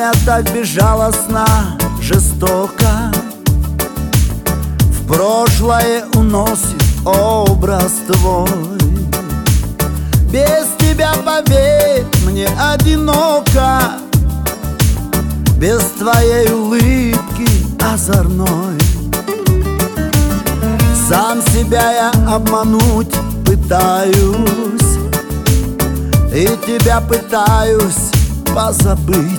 Время так безжалостно, жестоко в прошлое уносит образ твой. Без тебя, поверь, мне одиноко, без твоей улыбки озорной. Сам себя я обмануть пытаюсь, и тебя пытаюсь позабыть.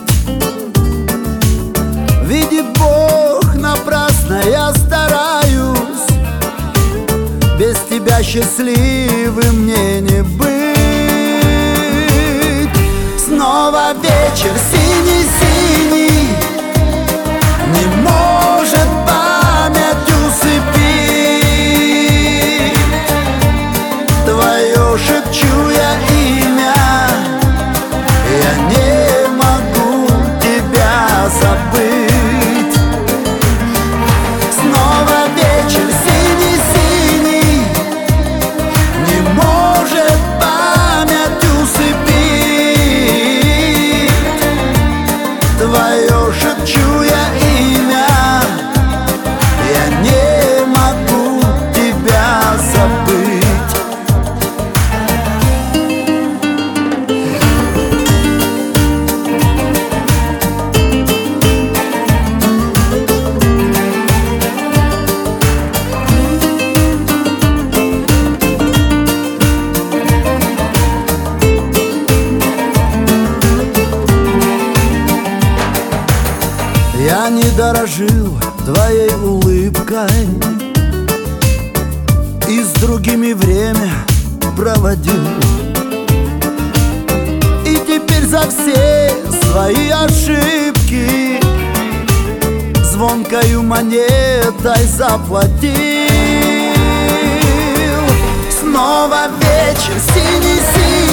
Видит Бог, напрасно я стараюсь, без тебя счастливым мне не быть. Снова вечер синий-синий, не может память усыпить твое, шепчу я имя, я не могу тебя забыть. Снова вечер синий-синий, не может память усыпить твое, шепчу я имя, я не могу тебя забыть. Я не дорожил твоей улыбкой и с другими время проводил. И теперь за все свои ошибки звонкою монетой заплатил. Снова вечер синий-синий,